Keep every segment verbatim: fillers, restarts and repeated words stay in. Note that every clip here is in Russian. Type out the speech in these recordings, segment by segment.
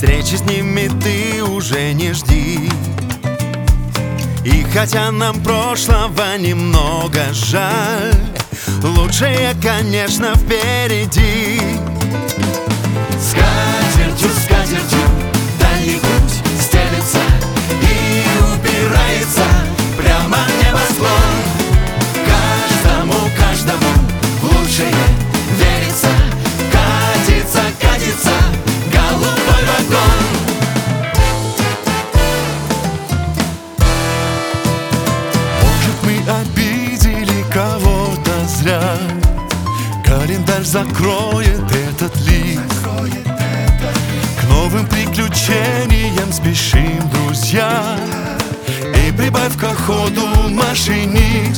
встречи с ними ты уже не жди. И хотя нам прошлого немного жаль, лучшее, конечно, впереди. Скатертью, скатертью дальний путь стелется и убирается прямо в небосклон. Каждому, каждому лучшее верится. Катится, катится голубой вагон. Может, мы обидели кого-то зря. Календарь закроет этот лист. К новым приключениям спешим, друзья. И прибавь к ходу, машинист.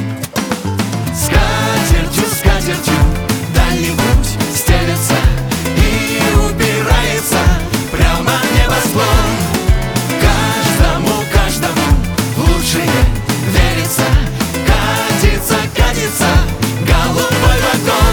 Скатертью, скатертью дальний путь стелется и убирается прямо в небосклон. Каждому, каждому лучшее верится. Катится, катится голубой вагон.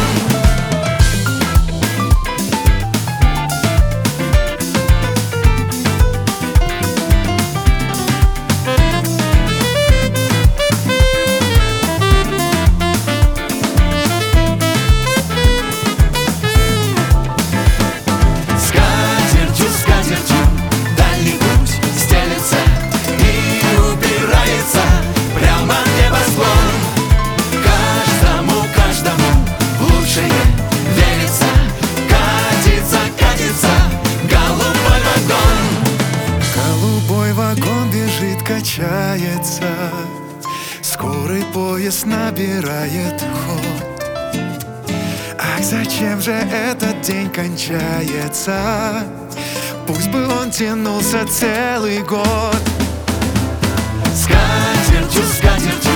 Качается, скорый поезд набирает ход. Ах, зачем же этот день кончается? Пусть бы он тянулся целый год. Скатертью, скатертью